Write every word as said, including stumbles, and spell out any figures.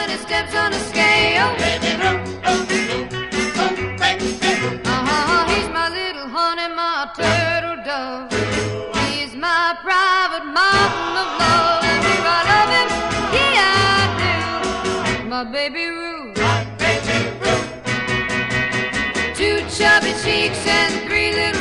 he steps on a scale. Baby Ruth, oh, Ruth, oh, baby. Uh-huh, he's my little honey, my turtle dove. He's my private mountain of love. And do I love him? Yeah, I do. My baby Ruth. My baby Ruth. Two chubby cheeks and three little